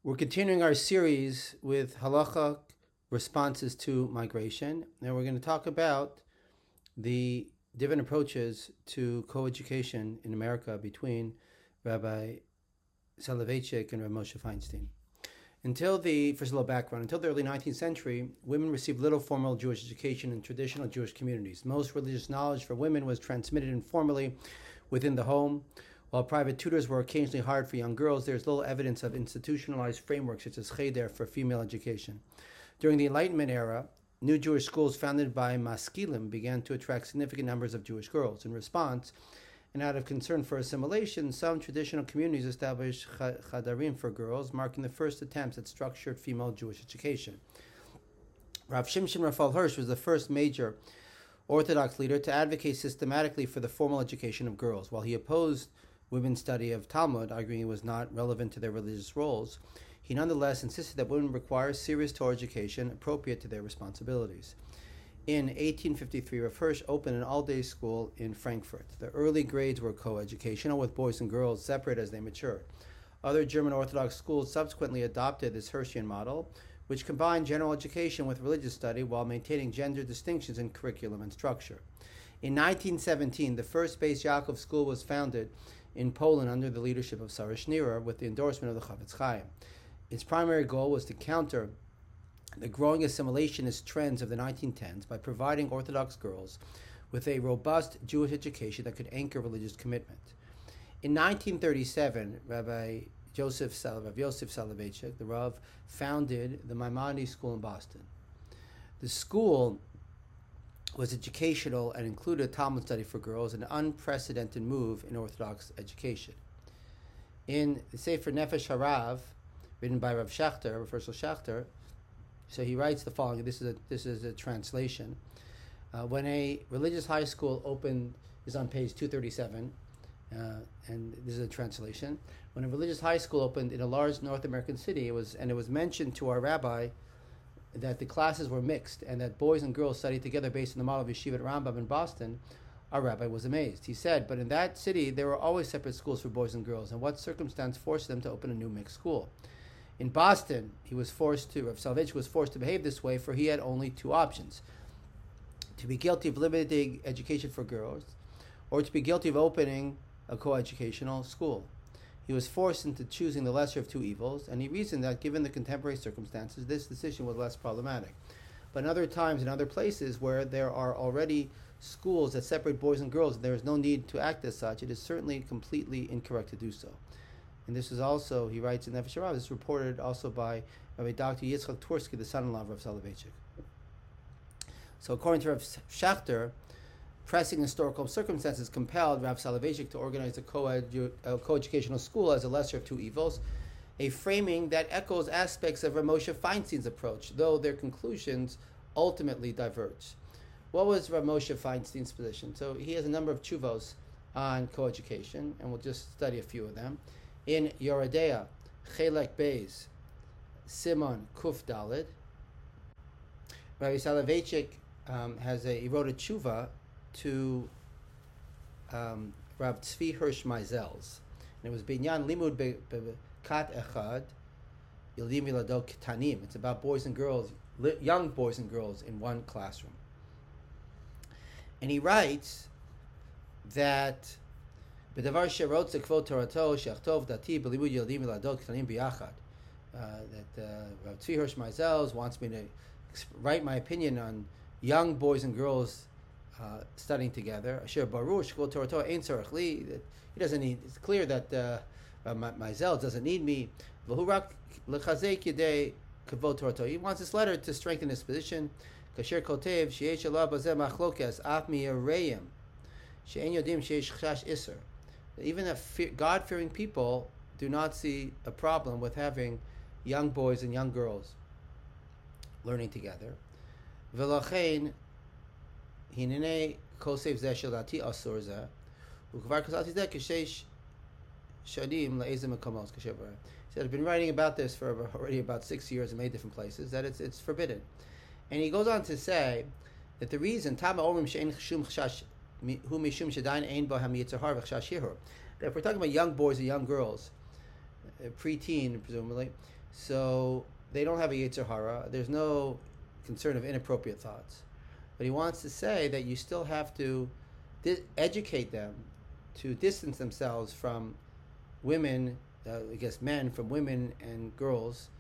We're continuing our series with halacha responses to migration, and we're going to talk about the different approaches to coeducation in America between Rabbi Soloveitchik and Rabbi Moshe Feinstein. First a little background, until the early 19th century, women received little formal Jewish education in traditional Jewish communities. Most religious knowledge for women was transmitted informally within the home. While private tutors were occasionally hired for young girls, there is little evidence of institutionalized frameworks such as cheder for female education. During the Enlightenment era, new Jewish schools founded by maskilim began to attract significant numbers of Jewish girls. In response, and out of concern for assimilation, some traditional communities established chadarim for girls, marking the first attempts at structured female Jewish education. Rav Shimshon Raphael Hirsch was the first major Orthodox leader to advocate systematically for the formal education of girls. While he opposed women's study of Talmud, arguing it was not relevant to their religious roles, he nonetheless insisted that women require serious Torah education appropriate to their responsibilities. In 1853, Rav Hirsch opened an all-day school in Frankfurt. The early grades were co-educational, with boys and girls separate as they matured. Other German Orthodox schools subsequently adopted this Hirschian model, which combined general education with religious study while maintaining gender distinctions in curriculum and structure. In 1917, the first Beis Yaakov school was founded in Poland under the leadership of Sarah Schneerer with the endorsement of the Chafetz Chaim. Its primary goal was to counter the growing assimilationist trends of the 1910s by providing Orthodox girls with a robust Jewish education that could anchor religious commitment. In 1937, Rav Yosef Soloveitchik, the Rav, founded the Maimonides School in Boston. The school was educational and included Talmud study for girls, an unprecedented move in Orthodox education. In the Sefer Nefesh Harav, written by Rav Schachter, Rav Hershel Schachter, so he writes the following. This is a translation. When a religious high school opened, is on page 237, and this is a translation. When a religious high school opened in a large North American city, it was mentioned to our rabbi that the classes were mixed and that boys and girls studied together based on the model of Yeshivat Rambam in Boston. Our rabbi was amazed. He said, but in that city, there were always separate schools for boys and girls, and what circumstance forced them to open a new mixed school? In Boston, Rav Soloveitchik was forced to behave this way, for he had only two options: to be guilty of limiting education for girls, or to be guilty of opening a co-educational school. He was forced into choosing the lesser of two evils, and he reasoned that given the contemporary circumstances, this decision was less problematic. But in other times, in other places where there are already schools that separate boys and girls, there is no need to act as such. It is certainly completely incorrect to do so. And this is also, he writes in Nefesh Harav, this is reported also by Rabbi Dr. Yitzchak Tursky, the son-in-law of Rav Soloveitchik. So according to Rav Schachter, pressing historical circumstances compelled Rav Soloveitchik to organize a co-educational school as a lesser of two evils, a framing that echoes aspects of Rav Moshe Feinstein's approach, though their conclusions ultimately diverge. What was Rav Moshe Feinstein's position? So he has a number of tshuvos on co-education, and we'll just study a few of them. In Yoredea, Chelek Beis, Simon Kuf Dalid, Rabbi Soloveitchik he wrote a tshuva to Rav Tzvi Hirsch Meisel's, and it was Binyan Limud Bekat Echad Yolim Yiladot Ketanim. It's about boys and girls, young boys and girls in one classroom. And he writes that B'davar sherot zekvot Torato shechtov dati b'limud Yolim Yiladot Ketanim biyachad. That Rav Tzvi Hirsch Meisel's wants me to write my opinion on young boys and girls studying together. Asher baruch shkol Torah ein tzarich li. He doesn't need. It's clear that Meisel doesn't need me. V'hu rak lechazek yedei kavod Torah. He wants this letter to strengthen his position. Kasher kotev sheyesh alav bazeh machlokes af miyareim she'en yodim sheyesh chash iser. Even that God-fearing people do not see a problem with having young boys and young girls learning together. V'lachein hinene kosev zeh shel dati asur zeh ukvar kasati zeh kashesh shadim le'ezem makomos kasher bara. He said, I've been writing about this for already about 6 years in many different places, that it's forbidden. And he goes on to say that the reason Tama Omrim she'en shum chashash hu mishum shedain ein bo ham yitzhar v'chashash yihur, that if we're talking about young boys and young girls, preteen presumably, So they don't have a Yetzer Hara. There's no concern of inappropriate thoughts. But he wants to say that you still have to educate them to distance themselves from women, I guess men from women and girls.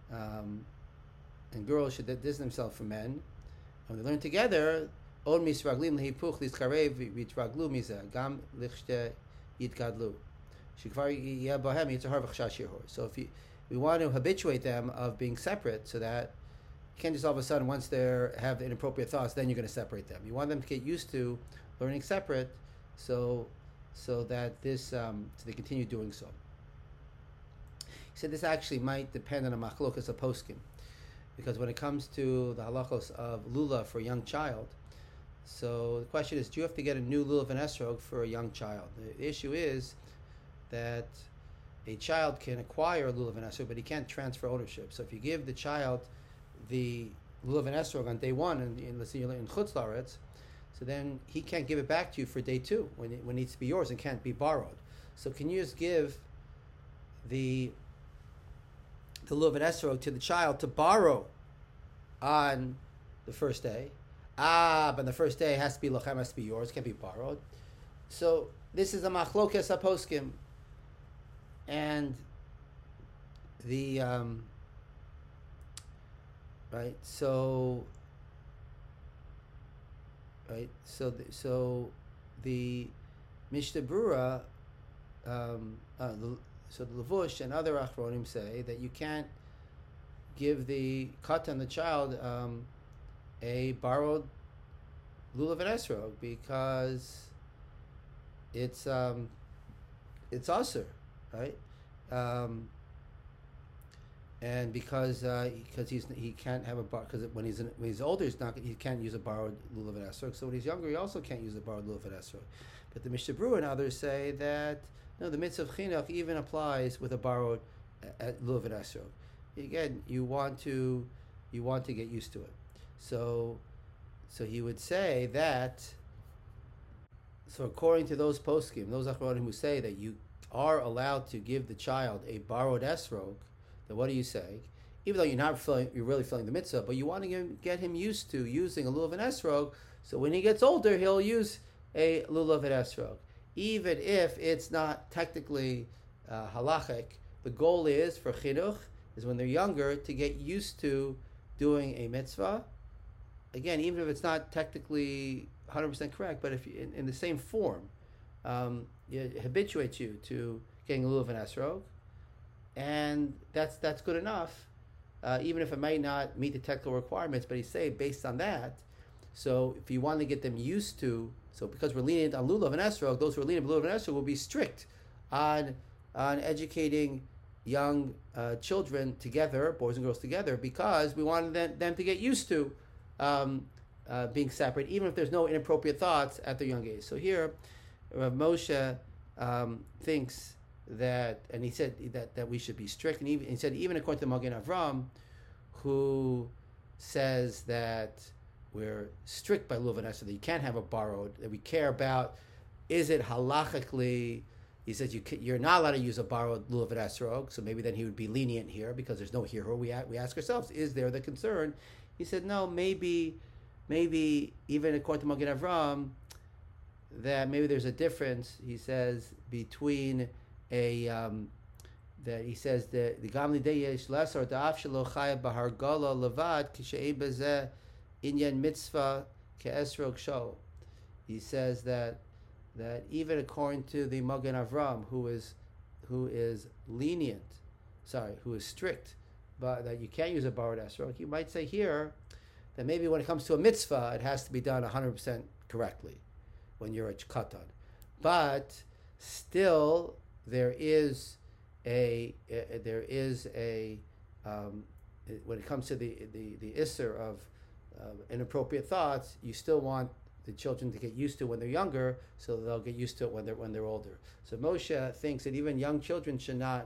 And girls should distance themselves from men. And when they learn together, od misraglim lehipuch liskarev vitraglu miza gam lichte yitgadlu. Shikvar yabahem yitzahar v'chshashirhor. So if we want to habituate them of being separate, so that you can't just all of a sudden once they have inappropriate thoughts, then you're going to separate them. You want them to get used to learning separate, so that this so they continue doing so. He said this actually might depend on a machlokas of poskim, because when it comes to the halachos of lulav for a young child, so the question is, do you have to get a new lulav and esrog for a young child? The issue is that a child can acquire a lulav and esrog, but he can't transfer ownership. So if you give the child the lulav and esrog on day one, and let's say you're in Chutz La'aretz, so then he can't give it back to you for day two when it needs to be yours and can't be borrowed. So can you just give the lulav and esrog to the child to borrow on the first day? But the first day has to be lochem, has to be yours, can't be borrowed. So this is a machlokes haposkim, and the right. So the Mishnah Berurah, so the Levush and other Achronim say that you can't give the katan, the child, a borrowed lulav and esrog because it's asur, right? And because he can't have a bar, because when he's older he can't use a borrowed lulav and esrog. So when he's younger he also can't use a borrowed lulav and esrog. But the Mishnah Berurah and others say that no, the mitzvah of chinuch even applies with a borrowed lulav and esrog. Again, you want to get used to it. So he would say that. So according to those poskim, those achronim who say that you are allowed to give the child a borrowed esrog, then what do you say? Even though you're really feeling the mitzvah, but you want to get him used to using a lulav and esrog, so when he gets older, he'll use a lulav and esrog. Even if it's not technically halachic, the goal is for chinuch, is when they're younger, to get used to doing a mitzvah. Again, even if it's not technically 100% correct, but if you, in the same form, it habituates you to getting a lulav and esrog, and that's good enough, even if it might not meet the technical requirements. But he say based on that. So if you want to get them used to, so because we're lenient on lulav and esrog, those who are lenient on lulav and esrog will be strict on educating young children together, boys and girls together, because we wanted them to get used to being separate, even if there's no inappropriate thoughts at their young age. So here, Rav Moshe thinks that, and he said that we should be strict, and he said even according to Magen Avram, who says that we're strict by lulav and esrog, that you can't have a borrowed, that we care about, is it halachically, he says you're not allowed to use a borrowed lulav and esrog, so maybe then he would be lenient here because there's no hero. We ask ourselves, is there the concern? He said no, maybe even according to Magen Avram, that maybe there's a difference, he says, between that he says that the gamli deyesh lesar da'af shelo chaya b'hargala levad kishe'ei bezeh inyan mitzvah ke'esrog shol. He says that even according to the Magen Avram, who is strict, but that you can't use a borrowed esrog, you might say here that maybe when it comes to a mitzvah, it has to be done 100% correctly when you're a katan. But still, there is a when it comes to the isser of inappropriate thoughts, you still want the children to get used to when they're younger, so they'll get used to it when they're older. So Moshe thinks that even young children should not,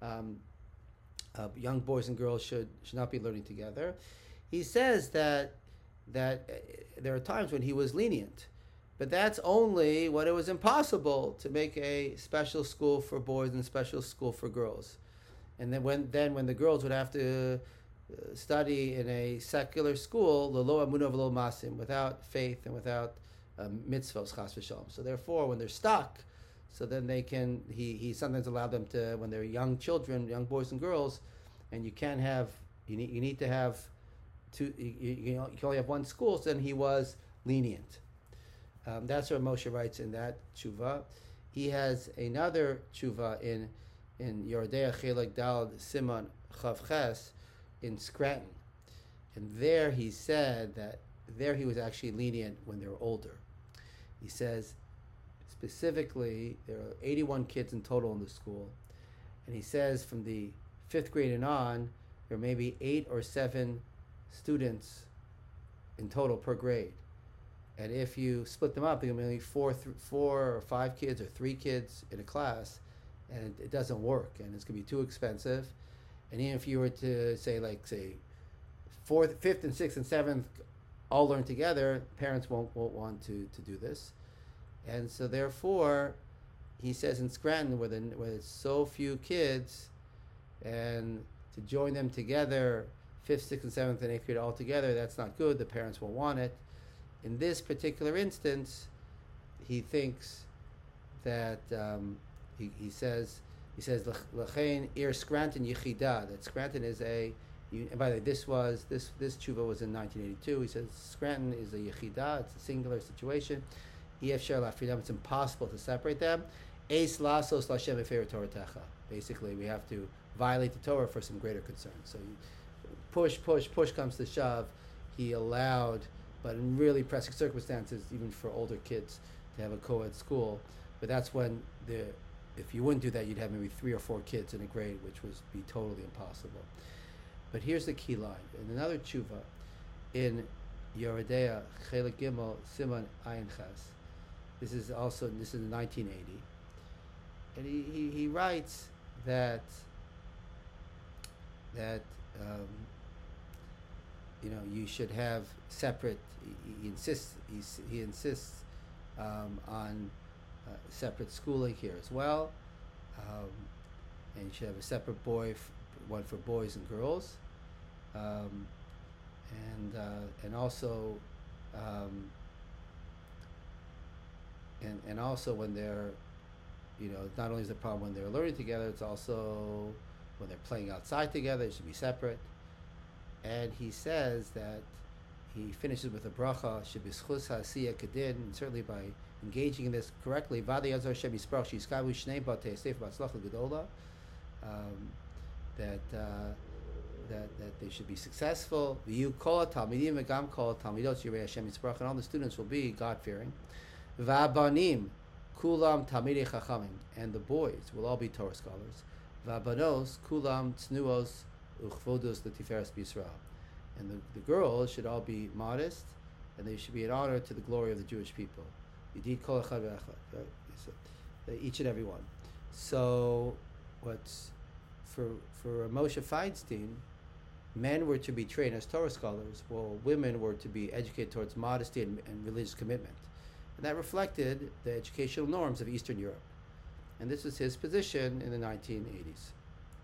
young boys and girls should not be learning together. He says that there are times when he was lenient, but that's only when it was impossible to make a special school for boys and special school for girls. And then when the girls would have to study in a secular school, lo amunah v'lo masim, without faith and without mitzvos, chas v'shalom. So therefore, when they're stuck, so then they can. He sometimes allowed them to, when they're young children, young boys and girls, and you can't have. You need to have two. You can only have one school. So then he was lenient. That's what Moshe writes in that tshuva. He has another tshuva in Yoredea Chelek Dal Simon Chav Ches in Scranton, and there he said that there he was actually lenient when they were older. He says specifically there are 81 kids in total in the school, and he says from the 5th grade and on there may be 8 or 7 students in total per grade. And if you split them up, there may be 4 or 5 kids or 3 kids in a class, and it doesn't work, and it's going to be too expensive. And even if you were to say 4th, 5th, and 6th and 7th all learn together, parents won't want to do this. And so therefore, he says in Scranton, where there's so few kids, and to join them together, 5th, 6th, and 7th, and 8th grade all together, that's not good. The parents won't want it. In this particular instance, he thinks that he says L'chein ir Scranton yichida, that Scranton is a. And by the way, this tshuva was in 1982. He says Scranton is a yichida. It's a singular situation. It's impossible to separate them. Eis lasos l'Hashem efer Torah. Basically, we have to violate the Torah for some greater concern. So push comes to shove. He allowed, but in really pressing circumstances, even for older kids, to have a co-ed school. But that's when if you wouldn't do that, you'd have maybe 3 or 4 kids in a grade, which would be totally impossible. But here's the key line. In another tshuva, in Yoredea Chelek Gimel Simon Ayin Ches, this is 1980, and he writes that you should have separate. He insists on separate schooling here as well, and you should have a separate one for boys and girls, and also when they're, not only is the problem when they're learning together, it's also when they're playing outside together. It should be separate. And he says that he finishes with a bracha, shebischus ha'asiyah kedin, and certainly by engaging in this correctly, v'adei yazar Hashem yisparach shiskavu shnei batei yosef b'atzlacha gedola, that they should be successful. V'yu kol talmidim v'gam kol talmidot yirei Hashem yisparach, and all the students will be God-fearing. V'abanim kulam talmidei chachamim, and the boys will all be Torah scholars. V'abanos kulam tznuos uchvodos l'tiferes b'Yisrael, and the girls should all be modest, and they should be an honor to the glory of the Jewish people. Yidid kol echad ve'echad, right? So, each and every one. So, what's for Moshe Feinstein, men were to be trained as Torah scholars, while women were to be educated towards modesty and religious commitment, and that reflected the educational norms of Eastern Europe. And this was his position in the 1980s.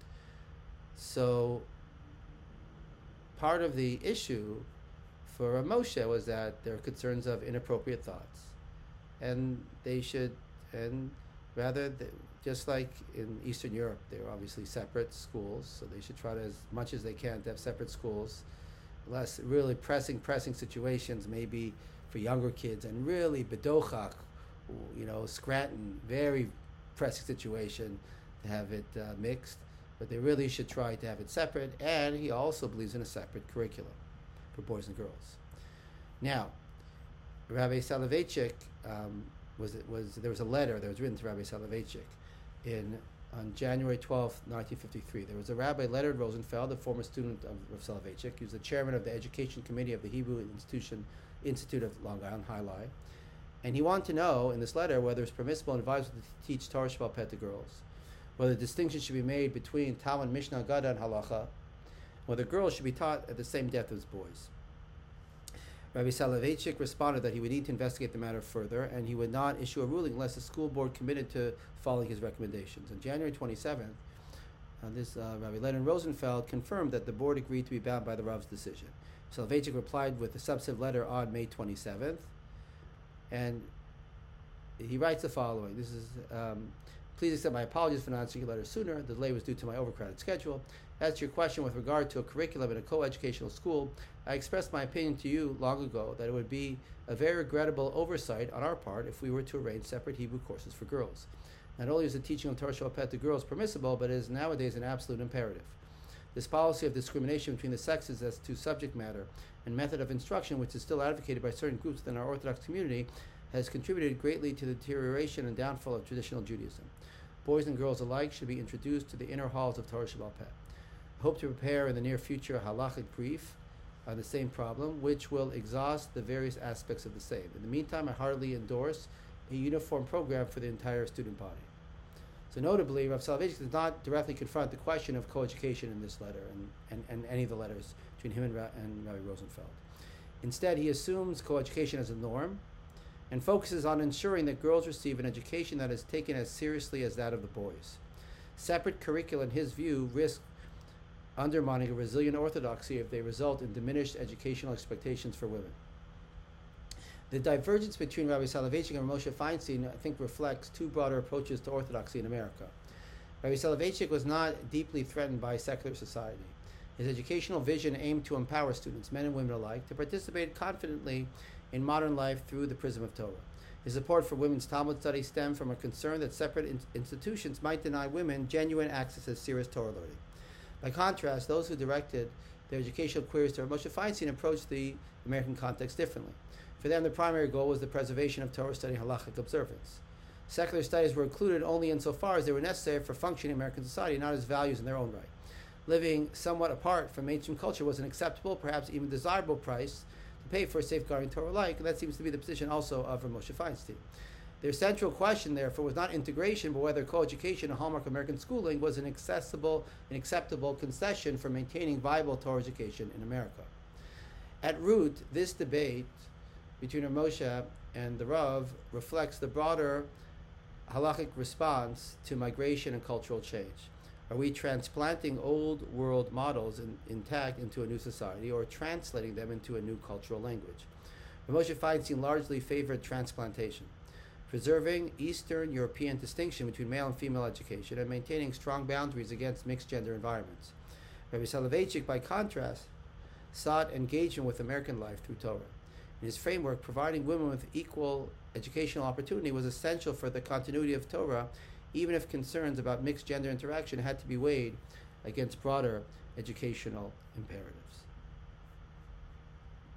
So part of the issue for Moshe was that there are concerns of inappropriate thoughts, and they should, and rather, just like in Eastern Europe, there are obviously separate schools, so they should try to, as much as they can, to have separate schools. Less really pressing situations, maybe for younger kids, and really Bedochach, Scranton, very pressing situation to have it mixed, but they really should try to have it separate. And he also believes in a separate curriculum for boys and girls. Now, Rabbi Soloveitchik there was a letter that was written to Rabbi Soloveitchik on January 12th, 1953. There was a rabbi, Leonard Rosenfeld, a former student of Soloveitchik. He was the chairman of the Education Committee of the Hebrew Institute of Long Island, High-Lie. And he wanted to know, in this letter, whether it's permissible and advisable to teach Torah Sheba'al Peh to girls, whether distinction should be made between Talmud, Mishnah, Gada, and Halacha, whether girls should be taught at the same depth as boys. Rabbi Soloveitchik responded that he would need to investigate the matter further, and he would not issue a ruling unless the school board committed to following his recommendations. On January 27th, Rabbi Leonard Rosenfeld confirmed that the board agreed to be bound by the Rav's decision. Soloveitchik replied with a substantive letter on May 27th, and he writes the following. This is, please accept my apologies for not answering your letter sooner. The delay was due to my overcrowded schedule. As to your question with regard to a curriculum in a co-educational school, I expressed my opinion to you long ago that it would be a very regrettable oversight on our part if we were to arrange separate Hebrew courses for girls. Not only is the teaching of Torah Shabbat to girls permissible, but it is nowadays an absolute imperative. This policy of discrimination between the sexes as to subject matter and method of instruction, which is still advocated by certain groups within our Orthodox community, has contributed greatly to the deterioration and downfall of traditional Judaism. Boys and girls alike should be introduced to the inner halls of Torah Shabbat. I hope to prepare in the near future a halachic brief on the same problem, which will exhaust the various aspects of the same. In the meantime, I heartily endorse a uniform program for the entire student body. So notably, Rav Soloveitchik does not directly confront the question of coeducation in this letter and any of the letters between him and Rabbi Rosenfeld. Instead, he assumes coeducation as a norm and focuses on ensuring that girls receive an education that is taken as seriously as that of the boys. Separate curricula, in his view, risk undermining a resilient orthodoxy if they result in diminished educational expectations for women. The divergence between Rabbi Soloveitchik and Moshe Feinstein, I think, reflects two broader approaches to orthodoxy in America. Rabbi Soloveitchik was not deeply threatened by secular society. His educational vision aimed to empower students, men and women alike, to participate confidently in modern life through the prism of Torah. His support for women's Talmud study stemmed from a concern that separate institutions might deny women genuine access to serious Torah learning. By contrast, those who directed their educational queries to Moshe Feinstein approached the American context differently. For them, the primary goal was the preservation of Torah study and halachic observance. Secular studies were included only insofar as they were necessary for functioning American society, not as values in their own right. Living somewhat apart from mainstream culture was an acceptable, perhaps even desirable price to pay for safeguarding Torah alike, and that seems to be the position also of Moshe Feinstein. Their central question, therefore, was not integration, but whether coeducation, a hallmark of American schooling, was an acceptable concession for maintaining viable Torah education in America. At root, this debate between Moshe and the Rav reflects the broader halachic response to migration and cultural change. Are we transplanting old world models intact into a new society, or translating them into a new cultural language? Moshe Feinstein largely favored transplantation, preserving Eastern European distinction between male and female education and maintaining strong boundaries against mixed gender environments. Rabbi Soloveitchik, by contrast, sought engagement with American life through Torah. In his framework, providing women with equal educational opportunity was essential for the continuity of Torah, even if concerns about mixed gender interaction had to be weighed against broader educational imperatives.